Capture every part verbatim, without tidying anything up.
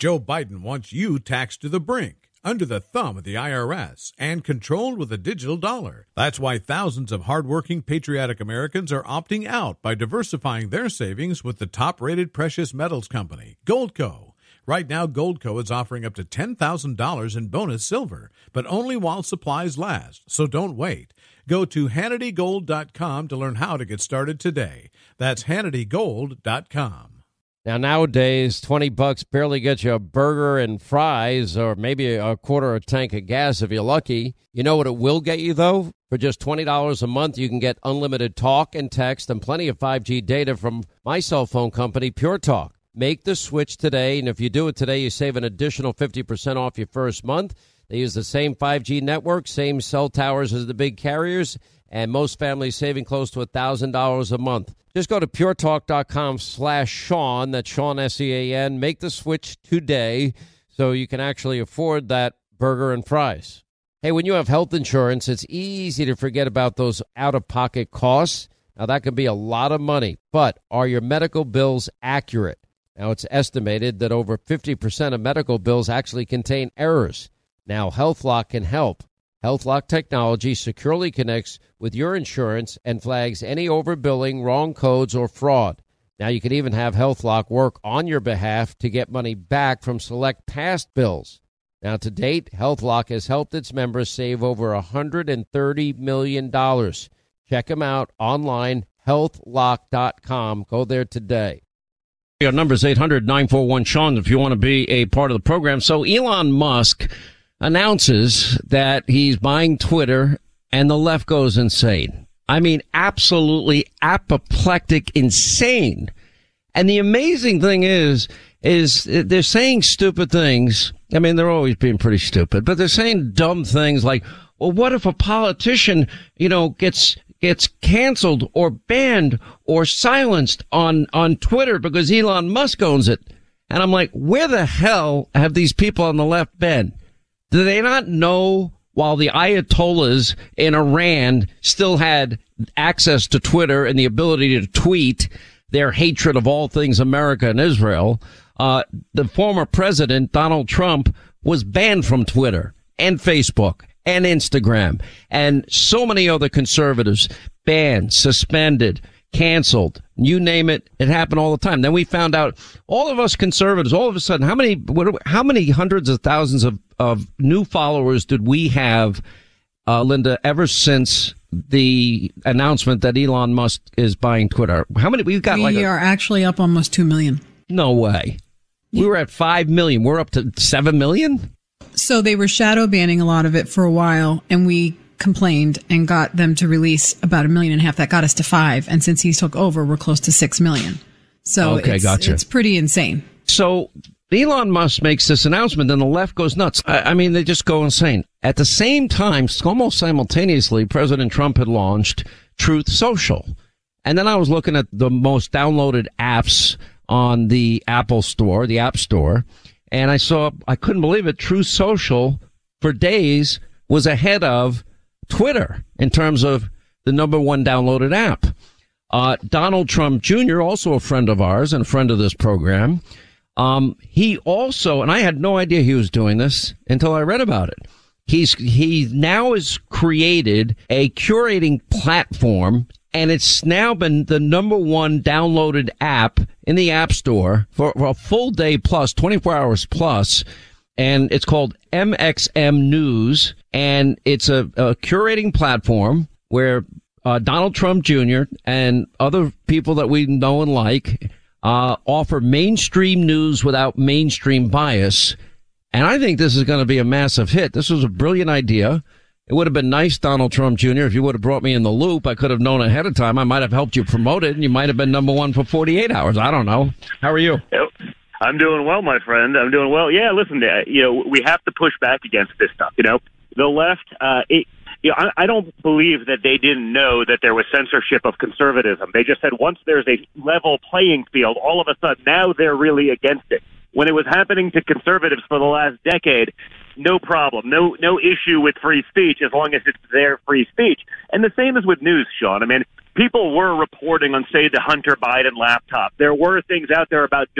Joe Biden wants you taxed to the brink, under the thumb of the I R S, and controlled with a digital dollar. That's why thousands of hardworking, patriotic Americans are opting out by diversifying their savings with the top-rated precious metals company, Goldco. Right now, Goldco is offering up to ten thousand dollars in bonus silver, but only while supplies last, so don't wait. Go to Hannity Gold dot com to learn how to get started today. That's Hannity Gold dot com. Now, nowadays, twenty bucks barely gets you a burger and fries or maybe a quarter of a tank of gas if you're lucky. You know what it will get you, though? For just twenty dollars a month, you can get unlimited talk and text and plenty of five G data from my cell phone company, Pure Talk. Make the switch today, and if you do it today, you save an additional fifty percent off your first month. They use the same five G network, same cell towers as the big carriers, and most families saving close to one thousand dollars a month. Just go to puretalk.com slash Sean, that's Sean, S E A N. Make the switch today so you can actually afford that burger and fries. Hey, when you have health insurance, it's easy to forget about those out-of-pocket costs. Now, that can be a lot of money, but are your medical bills accurate? Now, it's estimated that over fifty percent of medical bills actually contain errors. Now, HealthLock can help. HealthLock technology securely connects with your insurance and flags any overbilling, wrong codes, or fraud. Now, you can even have HealthLock work on your behalf to get money back from select past bills. Now, to date, HealthLock has helped its members save over one hundred thirty million dollars. Check them out online, health lock dot com. Go there today. Our number is eight hundred nine four one Sean if you want to be a part of the program. So Elon Musk announces that he's buying Twitter, and the left goes insane. I mean, absolutely apoplectic insane. And the amazing thing is, is they're saying stupid things. I mean, they're always being pretty stupid, but they're saying dumb things like, well, what if a politician, you know, gets gets canceled or banned or silenced on, on Twitter because Elon Musk owns it? And I'm like, where the hell have these people on the left been? Do they not know while the Ayatollahs in Iran still had access to Twitter and the ability to tweet their hatred of all things America and Israel, uh, the former president, Donald Trump, was banned from Twitter and Facebook and Instagram, and so many other conservatives banned, suspended, canceled, you name it. It happened all the time. Then we found out, all of us conservatives, all of a sudden, how many, how many hundreds of thousands of, of new followers did we have, uh, Linda, ever since the announcement that Elon Musk is buying Twitter? How many? We've got we like, we are actually up almost two million. No way. We were at five million. We're up to seven million. So they were shadow banning a lot of it for a while, and we complained and got them to release about a million and a half. That got us to five. And since he took over, we're close to six million. So okay, it's, gotcha. It's pretty insane. So Elon Musk makes this announcement and the left goes nuts. I, I mean, they just go insane. At the same time, almost simultaneously, President Trump had launched Truth Social. And then I was looking at the most downloaded apps on the Apple Store, the App Store, and I saw, I couldn't believe it, Truth Social for days was ahead of Twitter in terms of the number one downloaded app. Uh, Donald Trump Junior, also a friend of ours and a friend of this program, um, he also, and I had no idea he was doing this until I read about it. He's, he now has created a curating platform, and it's now been the number one downloaded app in the App Store for, for a full day plus, twenty-four hours plus. And it's called M X M News, and it's a, a curating platform where uh, Donald Trump Junior and other people that we know and like uh offer mainstream news without mainstream bias. And I think this is going to be a massive hit. This was a brilliant idea. It would have been nice, Donald Trump Junior, if you would have brought me in the loop. I could have known ahead of time. I might have helped you promote it, and you might have been number one for forty-eight hours. I don't know. How are you? Yep. I'm doing well, my friend. I'm doing well. Yeah, listen, uh, you know, we have to push back against this stuff. You know, the left, uh, it, you know, I, I don't believe that they didn't know that there was censorship of conservatism. They just said once there's a level playing field, all of a sudden now they're really against it. When it was happening to conservatives for the last decade, no problem, no no issue with free speech as long as it's their free speech. And the same is with news, Sean. I mean, people were reporting on, say, the Hunter Biden laptop. There were things out there about Durham.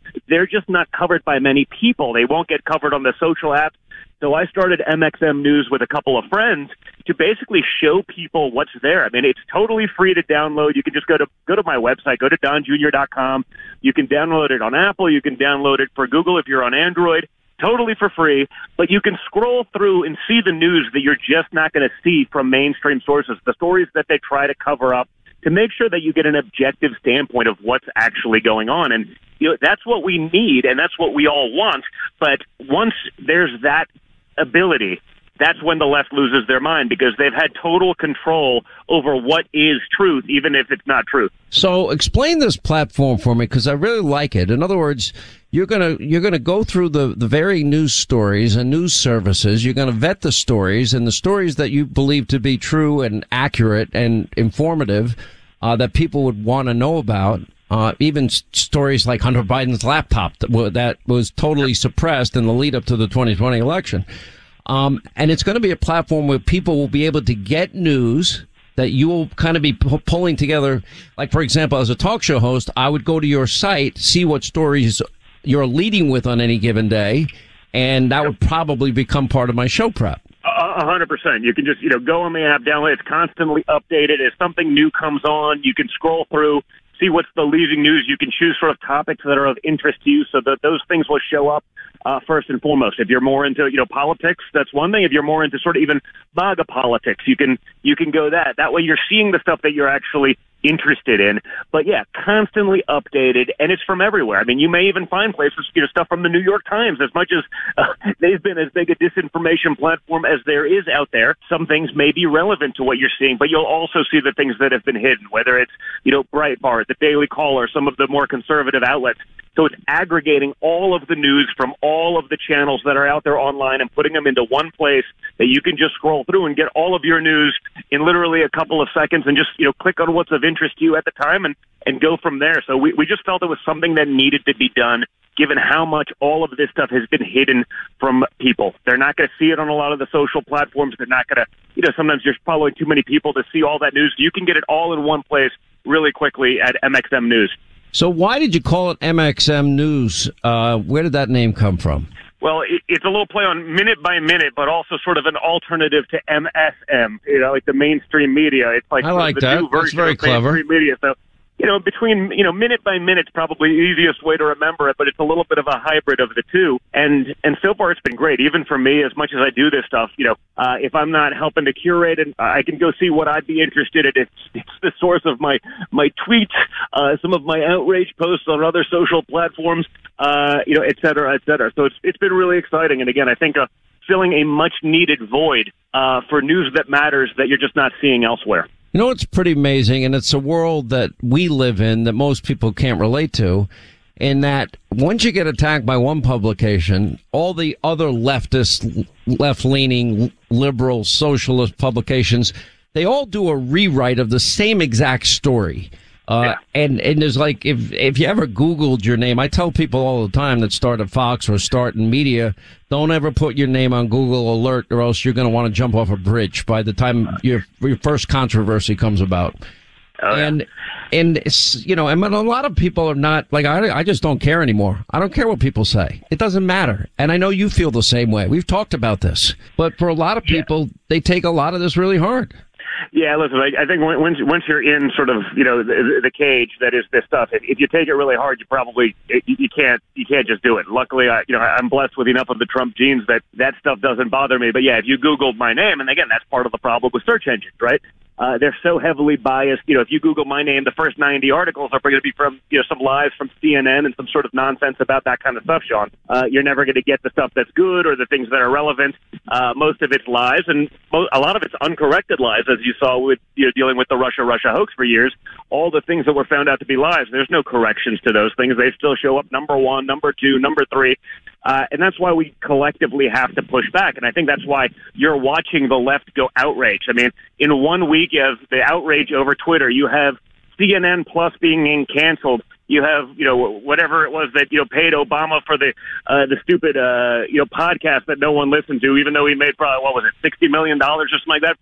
they're just not covered by many people. They won't get covered on the social apps. So I started M X M News with a couple of friends to basically show people what's there. I mean, it's totally free to download. You can just go to go to my website, go to don junior dot com. You can download it on Apple. You can download it for Google if you're on Android. Totally for free. But you can scroll through and see the news that you're just not going to see from mainstream sources, the stories that they try to cover up, to make sure that you get an objective standpoint of what's actually going on. And you know, that's what we need, and that's what we all want. But once there's that ability, that's when the left loses their mind, because they've had total control over what is truth, even if it's not truth. So explain this platform for me, because I really like it. In other words, you're gonna you're gonna go through the the varying news stories and news services. You're gonna vet the stories, and the stories that you believe to be true and accurate and informative, uh, that people would want to know about. Uh, even s- stories like Hunter Biden's laptop that, w- that was totally suppressed in the lead up to the twenty twenty election. Um, and it's going to be a platform where people will be able to get news that you will kind of be p- pulling together. Like, for example, as a talk show host, I would go to your site, see what stories you're leading with on any given day, and that would probably become part of my show prep. A hundred percent. You can just, you know, go on the app, download it. It's constantly updated. As something new comes on, you can scroll through, see what's the leading news. You can choose sort of topics that are of interest to you, so that those things will show up uh, first and foremost. If you're more into, you know, politics, that's one thing. If you're more into sort of even MAGA politics, you can you can go that. That way, you're seeing the stuff that you're actually interested in. But yeah, constantly updated, and it's from everywhere. I mean, you may even find places, you know, stuff from the New York Times. As much as uh, they've been as big a disinformation platform as there is out there, some things may be relevant to what you're seeing, but you'll also see the things that have been hidden, whether it's, you know, Breitbart, the Daily Caller, some of the more conservative outlets. So it's aggregating all of the news from all of the channels that are out there online and putting them into one place that you can just scroll through and get all of your news in literally a couple of seconds, and just, you know, click on what's of interest to you at the time and, and go from there. So we, we just felt it was something that needed to be done, given how much all of this stuff has been hidden from people. They're not going to see it on a lot of the social platforms. They're not going to, you know, sometimes you're following too many people to see all that news. You can get it all in one place really quickly at M X M News. So why did you call it M X M News? Uh, where did that name come from? Well, it, it's a little play on minute by minute, but also sort of an alternative to M S M, you know, like the mainstream media. It's like, I like the that. new That's version very of clever. mainstream media. So, you know, between, you know, minute by minute is probably the easiest way to remember it, but it's a little bit of a hybrid of the two. And and so far it's been great. Even for me, as much as I do this stuff, you know, uh, if I'm not helping to curate it, I can go see what I'd be interested in. It's, it's the source of my, my tweets, uh, some of my outrage posts on other social platforms, uh, you know, et cetera, et cetera. So it's it's been really exciting. And again, I think uh, filling a much needed void uh, for news that matters that you're just not seeing elsewhere. You know, it's pretty amazing, and it's a world that we live in that most people can't relate to, in that once you get attacked by one publication, all the other leftist, left-leaning, liberal, socialist publications, they all do a rewrite of the same exact story. Uh, yeah. and, and there's like, if, if you ever Googled your name, I tell people all the time that start at Fox or start in media, don't ever put your name on Google Alert, or else you're going to want to jump off a bridge by the time your, your first controversy comes about. Oh, yeah. And, and it's, you know, and a lot of people are not, like, I, I just don't care anymore. I don't care what people say. It doesn't matter. And I know you feel the same way. We've talked about this. But for a lot of people, yeah. they take a lot of this really hard. Yeah, listen, I, I think once once you're in sort of, you know, the, the cage that is this stuff, if, if you take it really hard, you probably you, you can't you can't just do it. Luckily, I, you know, I'm blessed with enough of the Trump genes that that stuff doesn't bother me. But yeah, if you Googled my name, and again, that's part of the problem with search engines, right? Uh, they're so heavily biased. You know, if you Google my name, the first ninety articles are going to be from, you know, some lies from C N N and some sort of nonsense about that kind of stuff, Sean. Uh, you're never going to get the stuff that's good or the things that are relevant. Uh, most of it's lies, and mo- a lot of it's uncorrected lies, as you saw with, you know, dealing with the Russia-Russia hoax for years. All the things that were found out to be lies, there's no corrections to those things. They still show up number one, number two, number three. Uh, and that's why we collectively have to push back. And I think that's why you're watching the left go outrage. I mean, in one week, you have the outrage over Twitter. You have C N N Plus being canceled. You have, you know, whatever it was that, you know, paid Obama for the uh, the stupid, uh, you know, podcast that no one listened to, even though he made probably, what was it, sixty million dollars or something like that for it.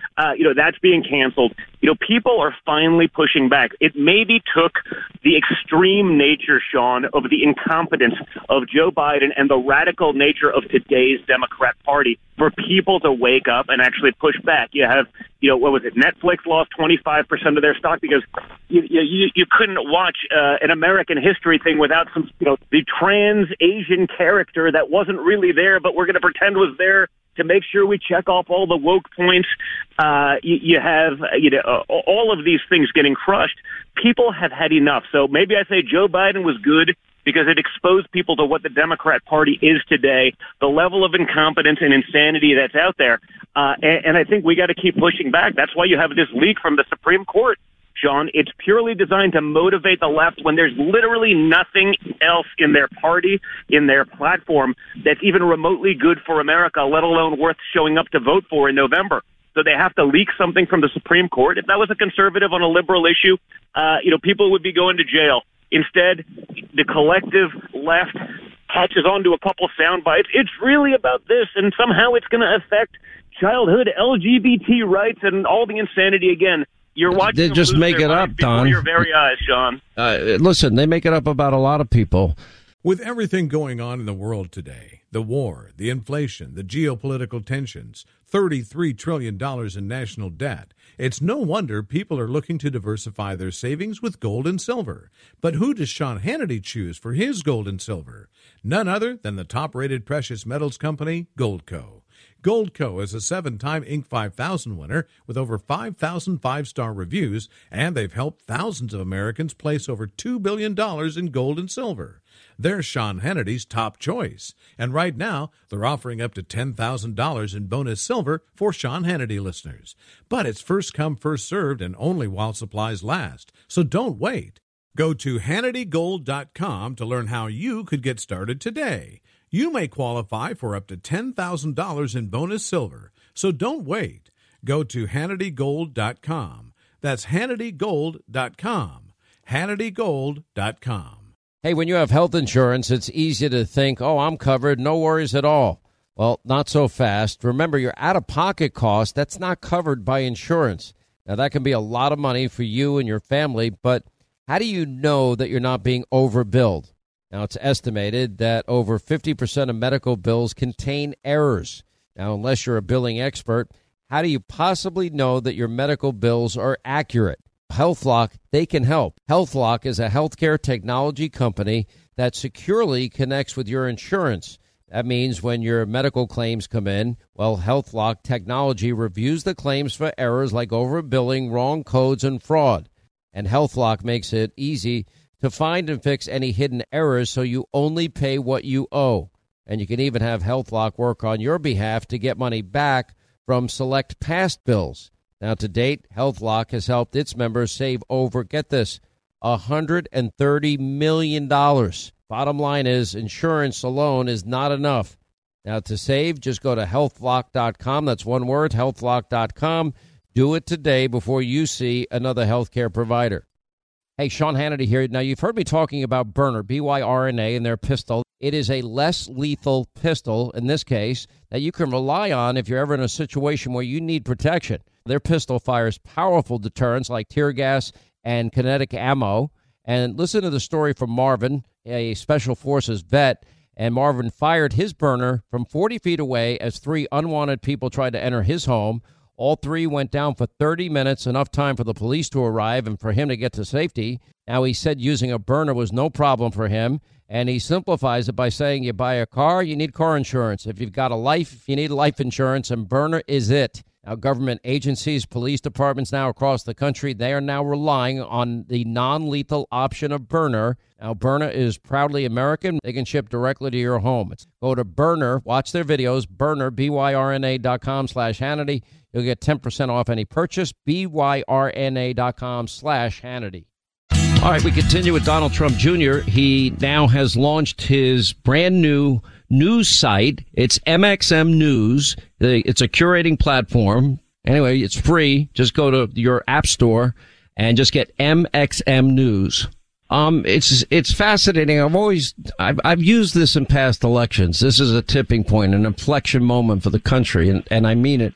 uh, you know, that's being canceled. You know, people are finally pushing back. It maybe took the extreme nature, Sean, of the incompetence of Joe Biden and the radical nature of today's Democrat Party for people to wake up and actually push back. You have, you know, what was it? Netflix lost twenty-five percent of their stock because you you, you couldn't watch uh, an American history thing without some, you know, the trans Asian character that wasn't really there, but we're going to pretend was there to make sure we check off all the woke points. Uh, you, you have, you know, uh, all of these things getting crushed. People have had enough. So maybe I say Joe Biden was good because it exposed people to what the Democrat Party is today, the level of incompetence and insanity that's out there. Uh, and, and I think we got to keep pushing back. That's why you have this leak from the Supreme Court, Sean. It's purely designed to motivate the left when there's literally nothing else in their party, in their platform, that's even remotely good for America, let alone worth showing up to vote for in November. So they have to leak something from the Supreme Court. If that was a conservative on a liberal issue, uh, you know, people would be going to jail. Instead, the collective left catches on to a couple sound bites. It's really about this, and somehow it's going to affect childhood L G B T rights and all the insanity again. You're watching they them just lose make their it up, minds before Don. your very eyes, Sean. Uh, listen, they make it up about a lot of people. With everything going on in the world today, the war, the inflation, the geopolitical tensions, thirty-three trillion dollars in national debt, it's no wonder people are looking to diversify their savings with gold and silver. But who does Sean Hannity choose for his gold and silver? None other than the top-rated precious metals company, Goldco. Goldco is a seven-time Inc five thousand winner with over five thousand five-star reviews, and they've helped thousands of Americans place over two billion dollars in gold and silver. They're Sean Hannity's top choice, and right now they're offering up to ten thousand dollars in bonus silver for Sean Hannity listeners. But it's first come, first served, and only while supplies last, so don't wait. Go to Hannity Gold dot com to learn how you could get started today. You may qualify for up to ten thousand dollars in bonus silver, so don't wait. Go to Hannity Gold dot com. That's Hannity Gold dot com. Hannity Gold dot com. Hey, when you have health insurance, it's easy to think, oh, I'm covered, no worries at all. Well, not so fast. Remember, your out-of-pocket cost, that's not covered by insurance. Now, that can be a lot of money for you and your family, but how do you know that you're not being overbilled? Now, it's estimated that over fifty percent of medical bills contain errors. Now, unless you're a billing expert, how do you possibly know that your medical bills are accurate? HealthLock, they can help. HealthLock is a healthcare technology company that securely connects with your insurance. That means when your medical claims come in, well, HealthLock technology reviews the claims for errors like overbilling, wrong codes, and fraud. And HealthLock makes it easy to find and fix any hidden errors so you only pay what you owe. And you can even have HealthLock work on your behalf to get money back from select past bills. Now, to date, HealthLock has helped its members save over, get this, one hundred thirty million dollars. Bottom line is, insurance alone is not enough. Now, to save, just go to health lock dot com. That's one word, health lock dot com. Do it today before you see another healthcare provider. Hey, Sean Hannity here. Now, you've heard me talking about Byrna, B Y R N A, and their pistol. It is a less lethal pistol, in this case, that you can rely on if you're ever in a situation where you need protection. Their pistol fires powerful deterrents like tear gas and kinetic ammo. And listen to the story from Marvin, a Special Forces vet. And Marvin fired his Byrna from forty feet away as three unwanted people tried to enter his home. All three went down for thirty minutes, enough time for the police to arrive and for him to get to safety. Now, he said using a Byrna was no problem for him, and he simplifies it by saying you buy a car, you need car insurance. If you've got a life, you need life insurance, and Byrna is it. Now, government agencies, police departments now across the country, they are now relying on the non-lethal option of Byrna. Now, Byrna is proudly American. They can ship directly to your home. It's, go to Byrna, watch their videos, Byrna, B Y R N A dot com slash Hannity. You'll get ten percent off any purchase, B Y R N A dot com slash Hannity. All right, we continue with Donald Trump Junior He now has launched his brand new news site. It's M X M News. It's a curating platform. Anyway, it's free. Just go to your app store and just get M X M News. Um, it's it's fascinating. I've always I've, I've used this in past elections. This is a tipping point, an inflection moment for the country, and, and I mean it.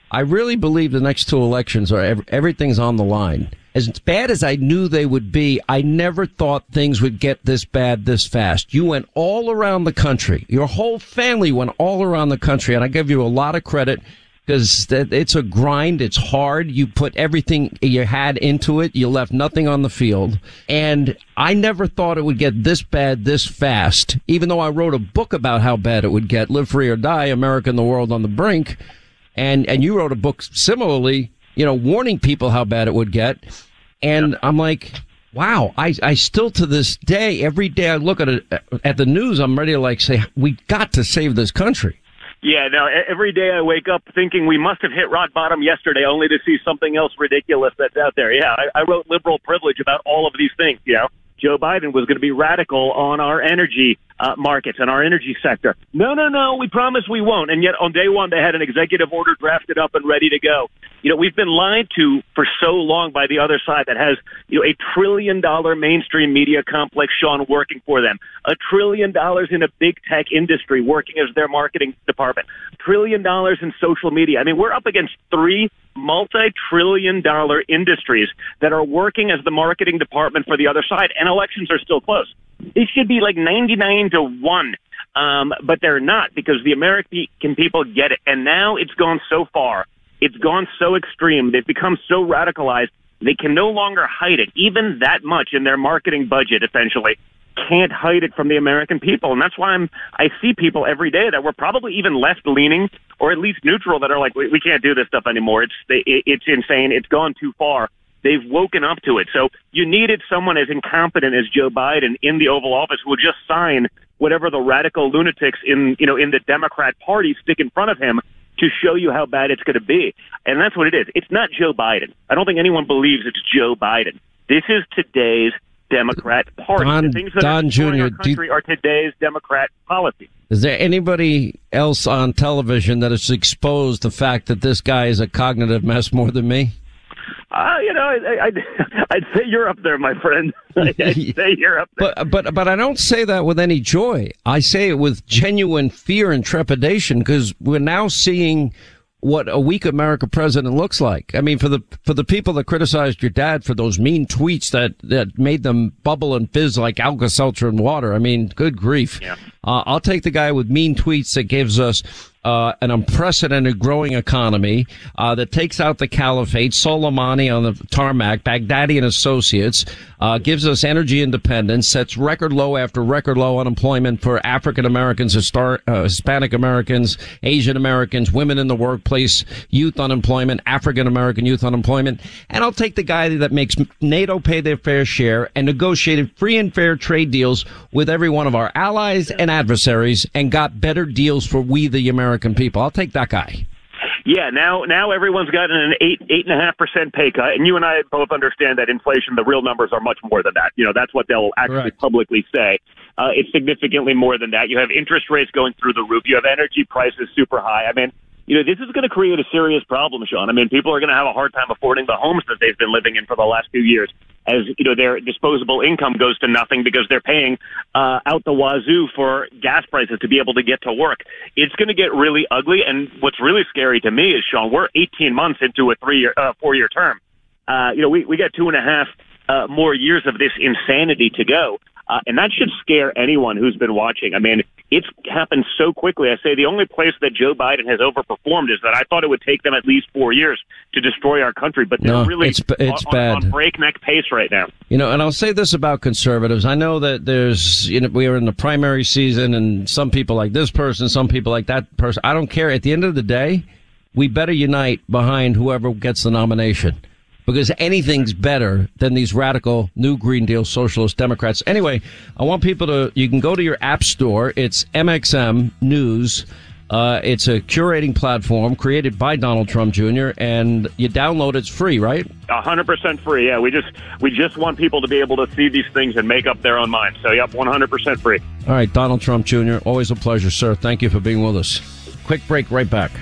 I really believe the next two elections are everything's on the line. As bad as I knew they would be, I never thought things would get this bad this fast. You went all around the country. Your whole family went all around the country, and I give you a lot of credit because it's a grind. It's hard. You put everything you had into it. You left nothing on the field. And I never thought it would get this bad this fast, even though I wrote a book about how bad it would get, Live Free or Die, America and the World on the Brink. And, and you wrote a book similarly, you know, warning people how bad it would get. And I'm like, wow, I, I still to this day, every day I look at it, at the news, I'm ready to like say, we got to save this country. Yeah, no, every day I wake up thinking we must have hit rock bottom yesterday only to see something else ridiculous that's out there. Yeah, I, I wrote Liberal Privilege about all of these things, you know. Joe Biden was going to be radical on our energy uh, markets and our energy sector. No, no, no, we promise we won't. And yet on day one, they had an executive order drafted up and ready to go. You know, we've been lied to for so long by the other side that has, you know, a trillion dollar mainstream media complex, Sean, working for them, a trillion dollars in a big tech industry working as their marketing department, trillion dollars in social media. I mean, we're up against three multi-trillion dollar industries that are working as the marketing department for the other side, and elections are still close. It should be like ninety-nine to one, um, but they're not because the American people get it. And now it's gone so far. It's gone so extreme. They've become so radicalized. They can no longer hide it, even that much in their marketing budget, essentially. Can't hide it from the American people. And that's why I'm, I see people every day that were probably even left-leaning or at least neutral that are like, we, we can't do this stuff anymore. It's, it, it's insane. It's gone too far. They've woken up to it. So you needed someone as incompetent as Joe Biden in the Oval Office who would just sign whatever the radical lunatics in, you know, in the Democrat Party stick in front of him to show you how bad it's going to be. And that's what it is. It's not Joe Biden. I don't think anyone believes it's Joe Biden. This is today's Democrat Party. Don, the things that Don are Junior our country you, are today's Democrat policy. Is there anybody else on television that has exposed the fact that this guy is a cognitive mess more than me? Uh, you know, I, I, I'd say you're up there, my friend. I'd say you're up there. But, but, but I don't say that with any joy. I say it with genuine fear and trepidation because we're now seeing what a weak America president looks like. I mean, for the, for the people that criticized your dad for those mean tweets that, that made them bubble and fizz like Alka-Seltzer and water. I mean, good grief. Yeah. Uh, I'll take the guy with mean tweets that gives us uh an unprecedented growing economy uh that takes out the caliphate, Soleimani on the tarmac, Baghdadi and Associates, uh gives us energy independence, sets record low after record low unemployment for African Americans, Histar- uh, Hispanic Americans, Asian Americans, women in the workplace, youth unemployment, African American youth unemployment. And I'll take the guy that makes NATO pay their fair share and negotiated free and fair trade deals with every one of our allies and adversaries and got better deals for we the American American people. I'll take that guy. Yeah, now now everyone's gotten an eight eight and a half percent pay cut, and you and I both understand that inflation, the real numbers are much more than that. You know, that's what they'll actually Correct. publicly say. Uh, it's significantly more than that. You have interest rates going through the roof. You have energy prices super high. I mean, you know, this is going to create a serious problem, Sean. I mean, people are going to have a hard time affording the homes that they've been living in for the last few years, as, you know, their disposable income goes to nothing because they're paying uh, out the wazoo for gas prices to be able to get to work. It's going to get really ugly. And what's really scary to me is, Sean, we're eighteen months into a three-year, uh, four-year term. Uh, you know, we, we got two and a half uh, more years of this insanity to go. Uh, and that should scare anyone who's been watching. I mean, it's happened so quickly. I say the only place that Joe Biden has overperformed is that I thought it would take them at least four years to destroy our country, but they're no, really it's, it's on, bad. on breakneck pace right now. You know, and I'll say this about conservatives. I know that there's, you know, we are in the primary season and some people like this person, some people like that person. I don't care. At the end of the day, we better unite behind whoever gets the nomination. Because anything's better than these radical new Green Deal socialist Democrats. Anyway, I want people to, you can go to your app store. It's M X M News. Uh, it's a curating platform created by Donald Trump Junior And you download it's free, right? A hundred percent free. Yeah, we just, we just want people to be able to see these things and make up their own minds. So, yep, one hundred percent free. All right, Donald Trump Junior Always a pleasure, sir. Thank you for being with us. Quick break, right back.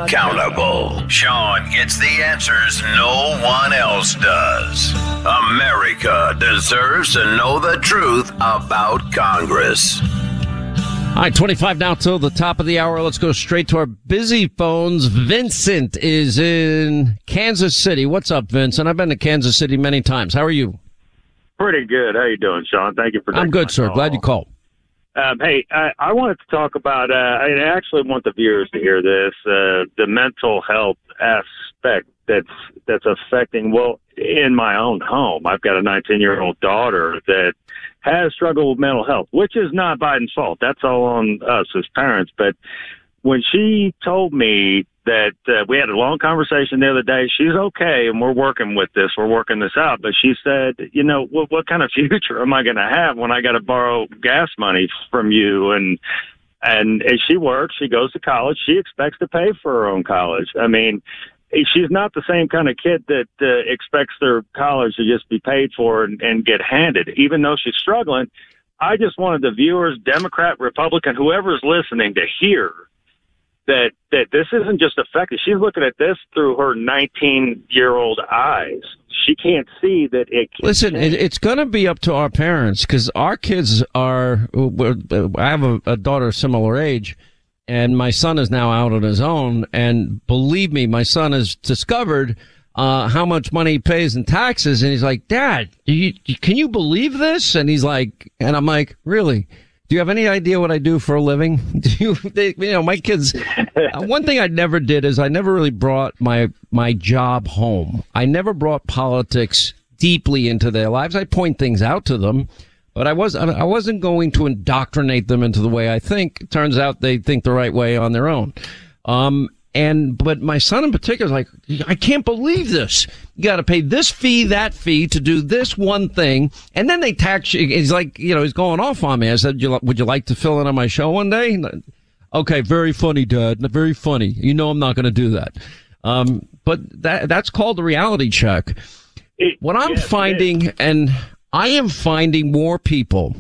accountable. Sean gets the answers no one else does. America deserves to know the truth about Congress. All right, twenty-five now till the top of the hour. Let's go straight to our busy phones. Vincent is in Kansas City. What's up, Vincent? I've been to Kansas City many times. How are you? Pretty good. How you doing, Sean? Thank you for taking I'm good, my sir. call. Glad you called. Um, hey, I, I wanted to talk about, uh, I actually want the viewers to hear this, uh, the mental health aspect that's, that's affecting, well, in my own home. I've got a nineteen-year-old daughter that has struggled with mental health, which is not Biden's fault. That's all on us as parents. But when she told me that uh, we had a long conversation the other day, she's okay, and we're working with this. We're working this out. But she said, you know, what, what kind of future am I going to have when I got to borrow gas money from you? And, and as she works, she goes to college. She expects to pay for her own college. I mean, she's not the same kind of kid that uh, expects their college to just be paid for and, and get handed, even though she's struggling. I just wanted the viewers, Democrat, Republican, whoever's listening, to hear that that this isn't just affected. She's looking at this through her nineteen-year-old eyes. She can't see that it can Listen, change. it, it's going to be up to our parents, because our kids are, I have a, a daughter similar age, and my son is now out on his own. And believe me, my son has discovered uh how much money he pays in taxes. And he's like, Dad, do you, can you believe this? And he's like, and I'm like, really? Do you have any idea what I do for a living? Do you, they, you know, my kids, one thing I never did is I never really brought my, my job home. I never brought politics deeply into their lives. I point things out to them, but I was, I wasn't going to indoctrinate them into the way I think. It turns out they think the right way on their own. Um, And, but my son in particular is like, I can't believe this. You got to pay this fee, that fee to do this one thing. And then they tax you. He's like, you know, he's going off on me. I said, would you like to fill in on my show one day? Okay. Very funny, Dad. Very funny. You know, I'm not going to do that. Um, but that, that's called the reality check. It, what I'm yes, finding, and I am finding more people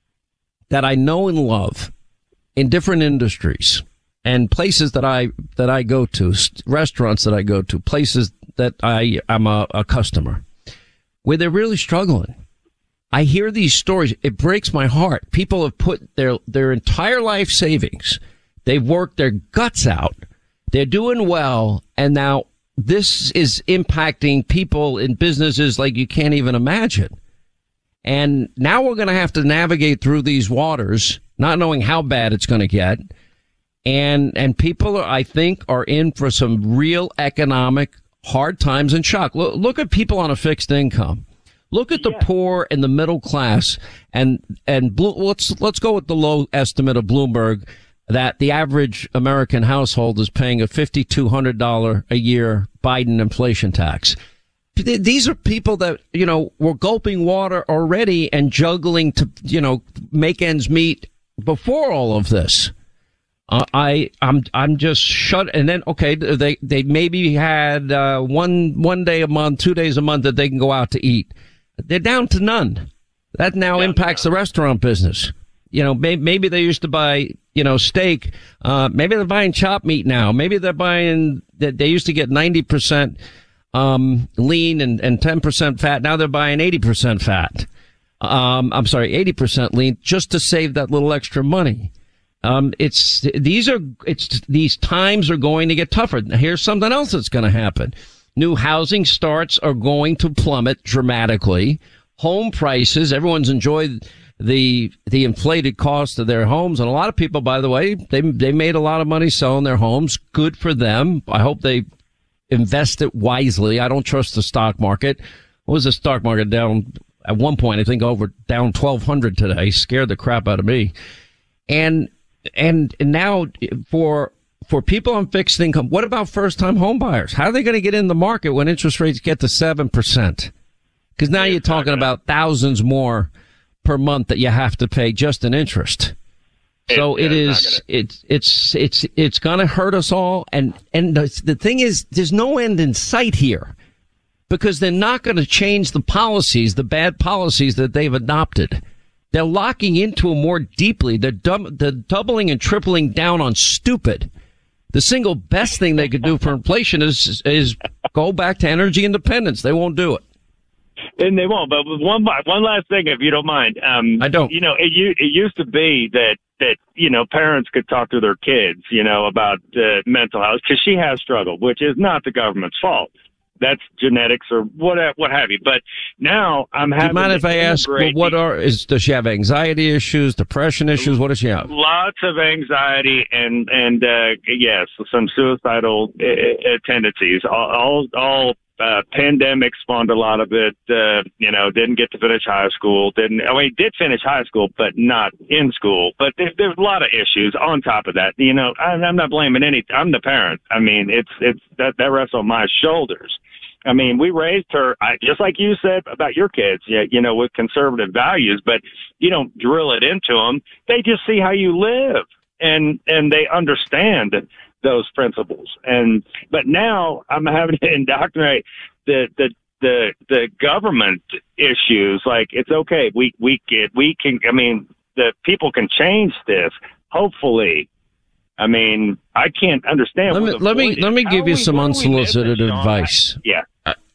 that I know and love in different industries and places that I, that I go to, restaurants that I go to, places that I, I'm a, a customer, where they're really struggling. I hear these stories. It breaks my heart. People have put their, their entire life savings. They've worked their guts out. They're doing well. And now this is impacting people in businesses like you can't even imagine. And now we're going to have to navigate through these waters, not knowing how bad it's going to get. And, and people are, I think, are in for some real economic hard times and shock. Look, look at people on a fixed income. Look at the yeah. poor and the middle class. And, and Blue, let's, let's go with the low estimate of Bloomberg that the average American household is paying a five thousand two hundred dollars a year Biden inflation tax. These are people that, you know, were gulping water already and juggling to, you know, make ends meet before all of this. Uh, I, I'm, I'm just shut. And then, okay, they, they maybe had, uh, one, one day a month, two days a month that they can go out to eat. They're down to none. That now yeah, impacts yeah. the restaurant business. You know, may, maybe they used to buy, you know, steak. Uh, maybe they're buying chopped meat now. Maybe they're buying, they, they used to get ninety percent, um, lean and, and ten percent fat. Now they're buying eighty percent fat. Um, I'm sorry, eighty percent lean just to save that little extra money. Um, it's, these are, it's, these times are going to get tougher. Here's something else that's going to happen. New housing starts are going to plummet dramatically. Home prices, everyone's enjoyed the, the inflated cost of their homes. And a lot of people, by the way, they, they made a lot of money selling their homes. Good for them. I hope they invest it wisely. I don't trust the stock market. What was the stock market down at one point? I think over down twelve hundred today. Scared the crap out of me. And, And, and now for, for people on fixed income, what about first time home buyers? How are they going to get in the market when interest rates get to seven percent? Because now you're talking about thousands more per month that you have to pay just in interest. So it is, it's, it's, it's, it's going to hurt us all. And, and the, the thing is, there's no end in sight here because they're not going to change the policies, the bad policies that they've adopted. They're locking into it more deeply. They're, dub- they're doubling and tripling down on stupid. The single best thing they could do for inflation is is go back to energy independence. They won't do it. And they won't. But one one last thing, if you don't mind. Um, I don't. You know, it, it used to be that, that, you know, parents could talk to their kids, you know, about uh, mental health, because she has struggled, which is not the government's fault. That's genetics or what what have you. But now I'm having. Do you mind if I ask, well, what are is does she have anxiety issues, depression issues? What does she have? Lots of anxiety and and uh, yes, some suicidal uh, tendencies. All all, all uh, pandemic spawned a lot of it. Uh, you know, didn't get to finish high school. Didn't. I mean, did finish high school, but not in school. But there, there's a lot of issues on top of that. You know, I'm, I'm not blaming any. I'm the parent. I mean, it's it's that that rests on my shoulders. I mean, we raised her, I, just like you said about your kids, you, you know, with conservative values, but you don't drill it into them. They just see how you live, and and they understand those principles. And but now I'm having to indoctrinate the the the, the government issues. Like, it's okay. We we get we can. I mean, the people can change this. Hopefully. I mean, I can't understand. Let me let me let me give you some unsolicited advice. Yeah.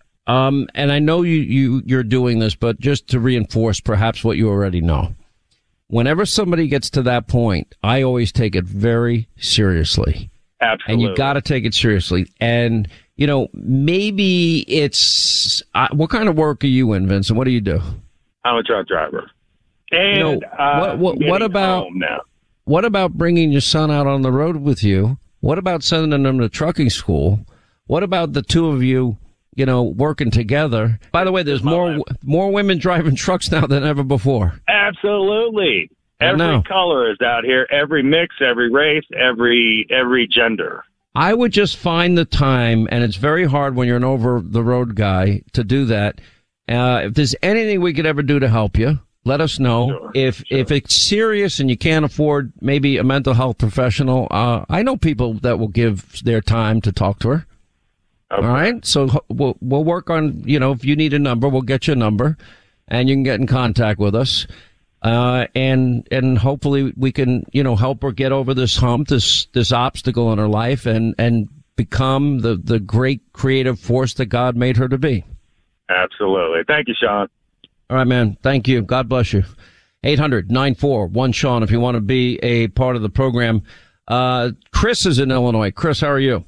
Um, and I know you, you, you're doing this, but just to reinforce perhaps what you already know. Whenever somebody gets to that point, I always take it very seriously. Absolutely. And you got to take it seriously. And, you know, maybe it's, uh, what kind of work are you in, Vincent? What do you do? I'm a truck driver. And, you know, uh, what, what, what about, now. what about bringing your son out on the road with you? What about sending him to trucking school? What about the two of you, you know, working together? By the way, there's more life. more women driving trucks now than ever before. Absolutely. Every color is out here, every mix, every race, every every gender. I would just find the time, and it's very hard when you're an over-the-road guy to do that. Uh, if there's anything we could ever do to help you, let us know. Sure, if sure. if it's serious and you can't afford maybe a mental health professional, uh, I know people that will give their time to talk to her. Okay. All right. So we'll, we'll work on, you know, if you need a number, we'll get you a number and you can get in contact with us. Uh, and, and hopefully we can, you know, help her get over this hump, this, this obstacle in her life and, and become the, the great creative force that God made her to be. Absolutely. Thank you, Sean. All right, man. Thank you. God bless you. eight hundred nine four one Sean if you want to be a part of the program. Uh, Chris is in Illinois. Chris, how are you?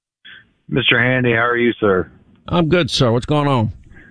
Mister Handy, how are you, sir? I'm good, sir. What's going on?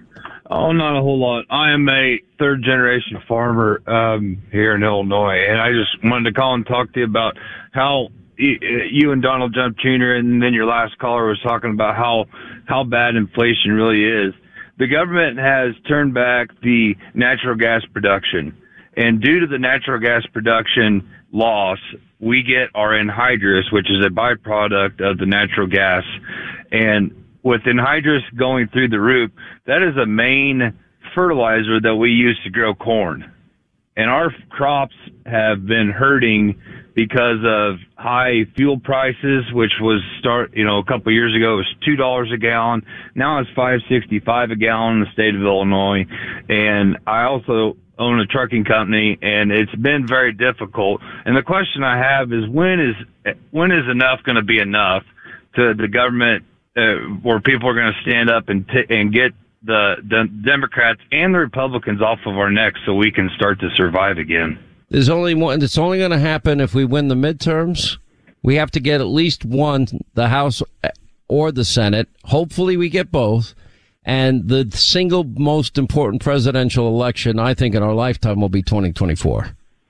Oh, not a whole lot. I am a third-generation farmer um, here in Illinois, and I just wanted to call and talk to you about how you and Donald Trump Junior and then your last caller was talking about how how bad inflation really is. The government has turned back the natural gas production, and due to the natural gas production loss, we get our anhydrous, which is a byproduct of the natural gas. And with anhydrous going through the root, that is a main fertilizer that we use to grow corn. And our crops have been hurting because of high fuel prices, which was start, you know, a couple of years ago, it was two dollars a gallon. Now it's five sixty-five a gallon in the state of Illinois. And I also own a trucking company, and it's been very difficult. And the question I have is, when is when is enough going to be enough to the government, uh, where people are going to stand up and t- and get the, the Democrats and the Republicans off of our necks so we can start to survive again? There's only one. It's only going to happen if we win the midterms. We have to get at least one, the House or the Senate. Hopefully we get both. And the single most important presidential election, I think, in our lifetime will be twenty twenty-four.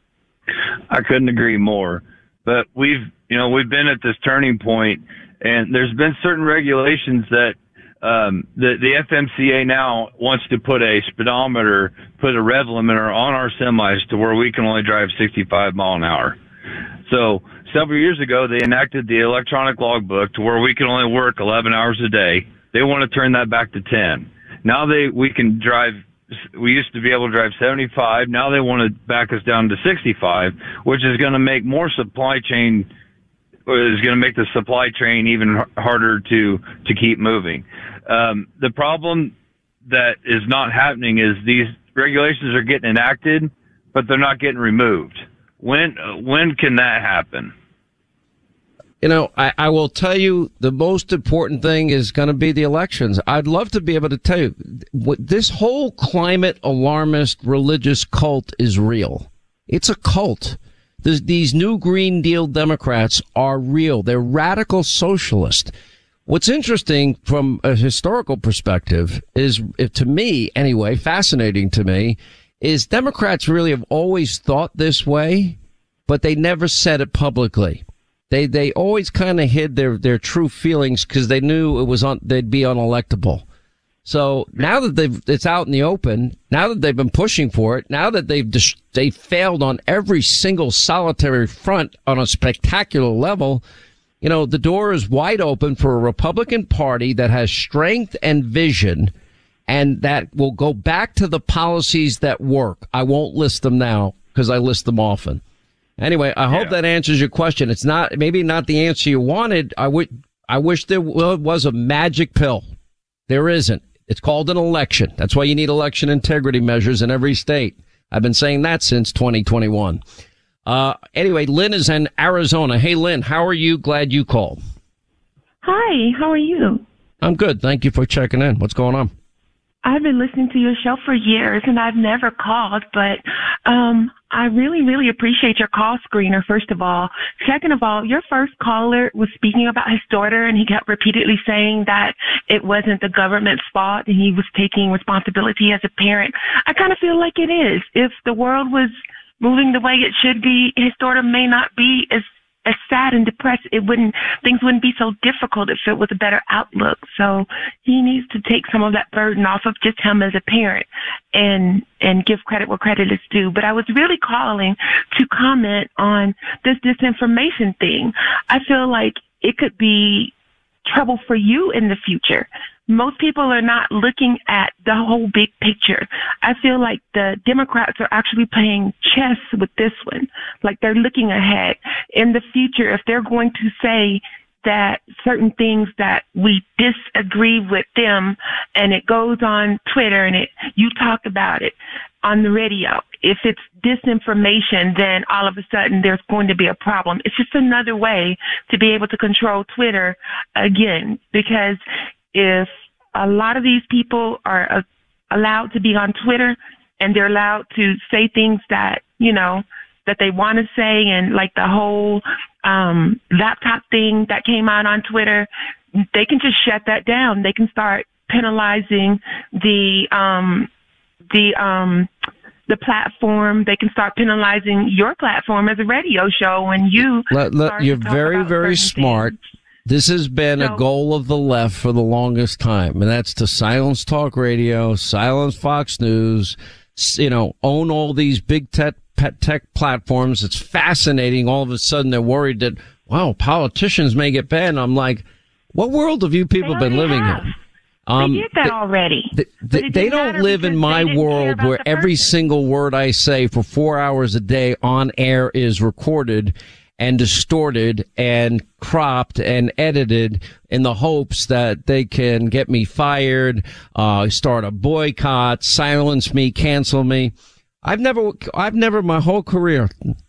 I couldn't agree more. But we've, you know, we've been at this turning point, and there's been certain regulations that um, the, the F M C A now wants to put a speedometer, put a rev limiter on our semis to where we can only drive sixty-five mile an hour. So several years ago, they enacted the electronic logbook to where we can only work eleven hours a day. They want to turn that back to ten. Now they, we can drive, we used to be able to drive seventy-five. Now they want to back us down to sixty-five, which is going to make more supply chain, is going to make the supply chain even harder to, to keep moving. Um, the problem that is not happening is these regulations are getting enacted, but they're not getting removed. When, when can that happen? you know, I, I will tell you the most important thing is going to be the elections. I'd love to be able to tell you what this whole climate alarmist religious cult is real. It's a cult. This, these new Green Deal Democrats are real. They're radical socialists. What's interesting from a historical perspective is, if, to me anyway, fascinating to me, is Democrats really have always thought this way, but they never said it publicly. They they always kind of hid their, their true feelings because they knew it was on, they'd be unelectable. So now that they've, it's out in the open, now that they've been pushing for it, now that they've dis- they failed on every single solitary front on a spectacular level, you know, the door is wide open for a Republican Party that has strength and vision and that will go back to the policies that work. I won't list them now because I list them often. Anyway, I hope yeah. that answers your question. It's not, maybe not the answer you wanted. I would, I wish there was a magic pill. There isn't. It's called an election. That's why you need election integrity measures in every state. I've been saying that since twenty twenty-one. Uh, anyway, Lynn is in Arizona. Hey, Lynn, how are you? Glad you called. Hi, how are you? I'm good. Thank you for checking in. What's going on? I've been listening to your show for years, and I've never called, but um I really, really appreciate your call screener, first of all. Second of all, your first caller was speaking about his daughter, and he kept repeatedly saying that it wasn't the government's fault, and he was taking responsibility as a parent. I kind of feel like it is. If the world was moving the way it should be, his daughter may not be as as sad and depressed. It wouldn't, things wouldn't be so difficult if it was a better outlook. So he needs to take some of that burden off of just him as a parent and, and give credit where credit is due. But I was really calling to comment on this disinformation thing. I feel like it could be trouble for you in the future. Most people are not looking at the whole big picture. I feel like the Democrats are actually playing chess with this one. Like they're looking ahead. In the future, if they're going to say that certain things that we disagree with them and it goes on Twitter and it, you talk about it on the radio, if it's disinformation, then all of a sudden there's going to be a problem. It's just another way to be able to control Twitter again, because if a lot of these people are uh, allowed to be on Twitter and they're allowed to say things that, you know, that they want to say, and like the whole um, laptop thing that came out on Twitter, they can just shut that down. They can start penalizing the um, the um, the platform. They can start penalizing your platform as a radio show when you. Let, let, you're very, very smart. Things. This has been so, a goal of the left for the longest time, and that's to silence talk radio, silence Fox News, you know, own all these big tech, tech platforms. It's fascinating. All of a sudden they're worried that, wow, politicians may get banned. I'm like, what world have you people been living have. in? Um, they did that they, already. They, they, they don't live in my world where every person. single word I say for four hours a day on air is recorded and distorted and cropped and edited in the hopes that they can get me fired, uh, start a boycott, silence me, cancel me. I've never, I've never, my whole career,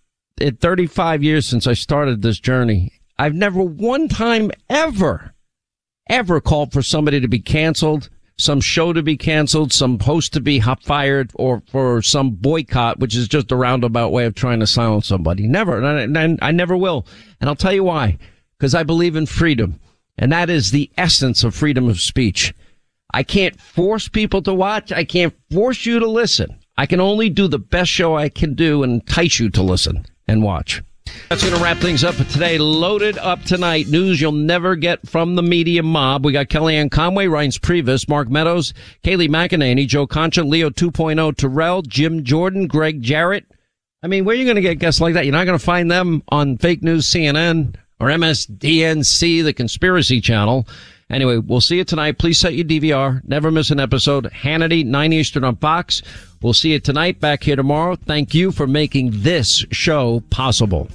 in thirty-five years since I started this journey, I've never one time ever, ever called for somebody to be canceled, some show to be canceled, some host to be fired, or for some boycott, which is just a roundabout way of trying to silence somebody. Never. And I, and I never will. And I'll tell you why. Because I believe in freedom. And that is the essence of freedom of speech. I can't force people to watch. I can't force you to listen. I can only do the best show I can do and entice you to listen and watch. That's going to wrap things up for today. Loaded up tonight. News you'll never get from the media mob. We got Kellyanne Conway, Reince Priebus, Mark Meadows, Kayleigh McEnany, Joe Concha, Leo two point oh, Terrell, Jim Jordan, Greg Jarrett. I mean, where are you going to get guests like that? You're not going to find them on fake news C N N or M S D N C, the conspiracy channel. Anyway, we'll see you tonight. Please set your D V R. Never miss an episode. Hannity, nine Eastern on Fox. We'll see you tonight. Back here tomorrow. Thank you for making this show possible.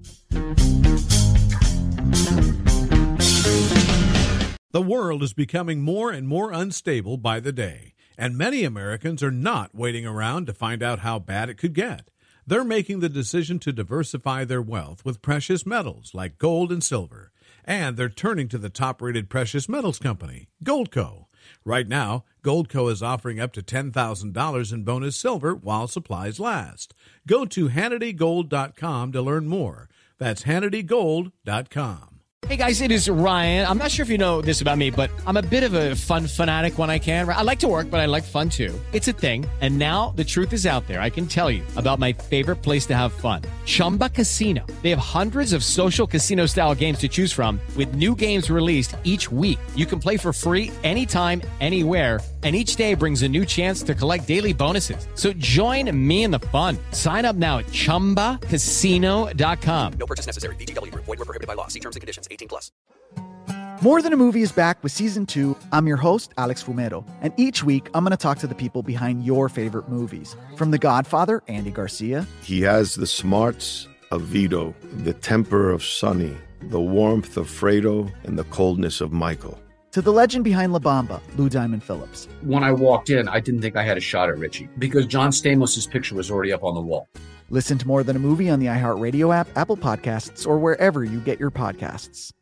The world is becoming more and more unstable by the day, and many Americans are not waiting around to find out how bad it could get. They're making the decision to diversify their wealth with precious metals like gold and silver. And they're turning to the top-rated precious metals company, Goldco. Right now, Goldco is offering up to ten thousand dollars in bonus silver while supplies last. Go to Hannity Gold dot com to learn more. That's Hannity Gold dot com. Hey guys, it is Ryan. I'm not sure if you know this about me, but I'm a bit of a fun fanatic when I can. I like to work, but I like fun too. It's a thing. And now the truth is out there. I can tell you about my favorite place to have fun. Chumba Casino. They have hundreds of social casino style games to choose from with new games released each week. You can play for free anytime, anywhere. And each day brings a new chance to collect daily bonuses. So join me in the fun. Sign up now at Chumba Casino dot com. No purchase necessary. V G W. Void where prohibited by law. See terms and conditions. eighteen plus. More Than a Movie is back with Season two. I'm your host, Alex Fumero. And each week, I'm going to talk to the people behind your favorite movies. From The Godfather, Andy Garcia. He has the smarts of Vito, the temper of Sonny, the warmth of Fredo, and the coldness of Michael. To the legend behind La Bamba, Lou Diamond Phillips. When I walked in, I didn't think I had a shot at Richie because John Stamos' picture was already up on the wall. Listen to More Than a Movie on the iHeartRadio app, Apple Podcasts, or wherever you get your podcasts.